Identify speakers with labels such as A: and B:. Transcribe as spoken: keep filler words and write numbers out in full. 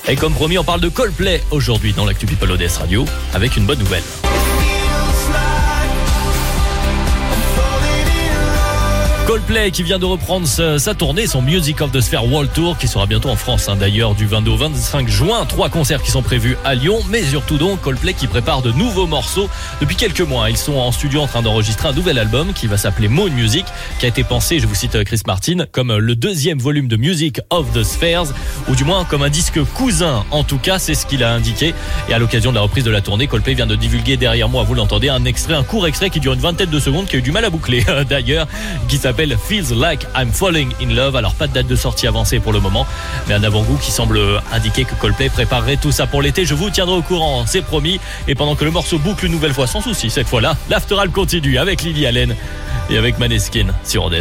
A: Et comme promis, on parle de Coldplay aujourd'hui dans l'Actu People O D S Radio avec une bonne nouvelle. Coldplay qui vient de reprendre sa, sa tournée, son Music of the Sphere World Tour qui sera bientôt en France hein, d'ailleurs du vingt-deux au vingt-cinq juin. Trois concerts qui sont prévus à Lyon, mais surtout donc Coldplay qui prépare de nouveaux morceaux depuis quelques mois. Ils sont en studio en train d'enregistrer un nouvel album qui va s'appeler Moon Music, qui a été pensé, je vous cite Chris Martin, comme le deuxième volume de Music of the Spheres, ou du moins comme un disque cousin. En tout cas, c'est ce qu'il a indiqué. Et à l'occasion de la reprise de la tournée, Coldplay vient de divulguer derrière moi, vous l'entendez, un extrait, un court extrait qui dure une vingtaine de secondes, qui a eu du mal à boucler d'ailleurs, qui s'appelle Feels Like I'm Falling in Love. Alors pas de date de sortie avancée pour le moment, mais un avant-goût qui semble indiquer que Coldplay préparerait tout ça pour l'été. Je vous tiendrai au courant, c'est promis. Et pendant que le morceau boucle une nouvelle fois, sans souci cette fois-là, l'After Hour continue avec Lily Allen et avec Maneskin sur O D S.